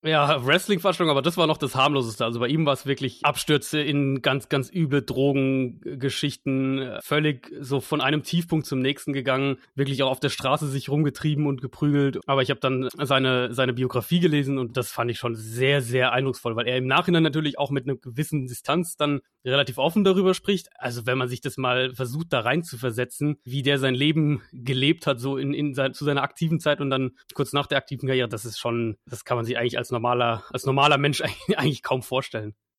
Ja, Wrestling-Verschwörung, aber das war noch das harmloseste. Also bei ihm war es wirklich Abstürze in ganz, ganz üble Drogengeschichten, völlig so von einem Tiefpunkt zum nächsten gegangen, wirklich auch auf der Straße sich rumgetrieben und geprügelt. Aber ich habe dann seine Biografie gelesen und das fand ich schon sehr, sehr eindrucksvoll, weil er im Nachhinein natürlich auch mit einer gewissen Distanz dann relativ offen darüber spricht. Also wenn man sich das mal versucht, da rein zu versetzen, wie der sein Leben gelebt hat, so zu seiner aktiven Zeit und dann kurz nach der aktiven Karriere, das kann man sich eigentlich als normaler Mensch eigentlich kaum vorstellen.